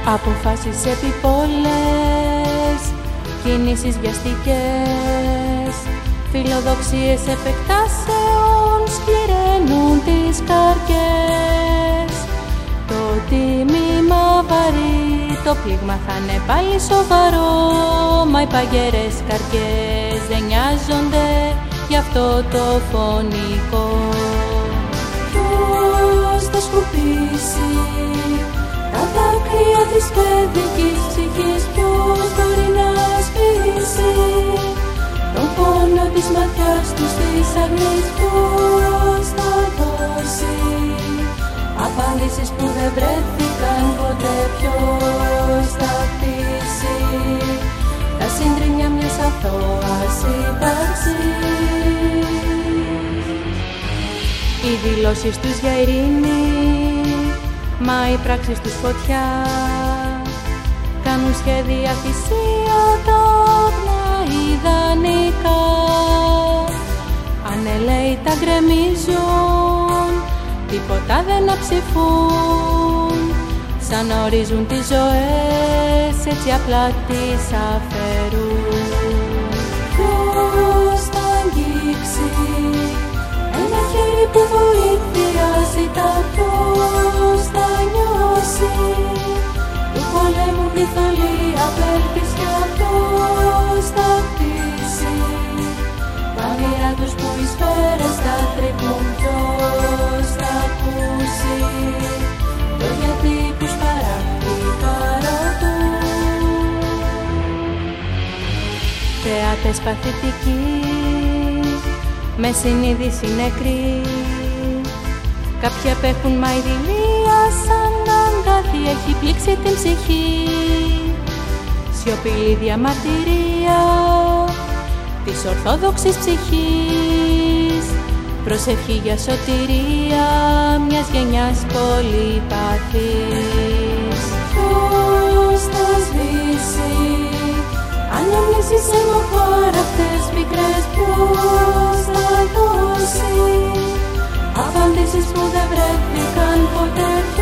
Αποφάσεις επιπόλες, κινήσεις βιαστικές, φιλοδοξίες επεκτάσεων σκληραίνουν τις καρδιές. Το τίμημα βαρύ, το πλήγμα θα είναι πάλι σοβαρό, μα οι παγερές καρδιές δεν νοιάζονται γι' αυτό το φωνικό. Ποιος θα σκουπίσει τα δάκρυα της παιδικής ψυχής, ποιος μπορεί να σβήσει τον πόνο της ματιάς του στις αγνής, ποιος θα δώσει απαντήσεις που δεν βρέθηκαν ποτέ, ποιος θα χτίσει τα σύντριμμια μιας αθώας ύπαρξης. Οι δηλώσεις τους για ειρήνη, μα οι πράξεις τους φωτιά, κάνουν σχέδια θυσία τόπνα ιδανικά. Ανελαίητα γκρεμίζουν, τίποτα δεν αψηφούν, σαν να ορίζουν τις ζωές, έτσι απλά τις αφαιρούν. Ποιος θα αγγίξει ένα χέρι που βοήθεια ζητά, ποιος θα νιώσει του πολέμου τη θολή απελπισιά, ποιος θα χτίσει τα μοίρα τους που οι σφαίρες θα τρυπούν, ποιος θα ακούσει το γιατί που σπαράχτει παρατούν. Θεάτες παθητικοί με συνείδηση νεκρή, κάποιοι απέχουν μα η δειλία σαν αγκάθι έχει πλήξει την ψυχή. Σιωπηλή διαμαρτυρία της ορθόδοξης ψυχής, προσευχή για σωτηρία μιας γενιάς πολυπαθής. Ποιος θα σβήσει αναμνήσεις αιμοχάρακτες μικρές, ποιος θα δώσει απαντήσεις που δεν βρέθηκαν ποτέ,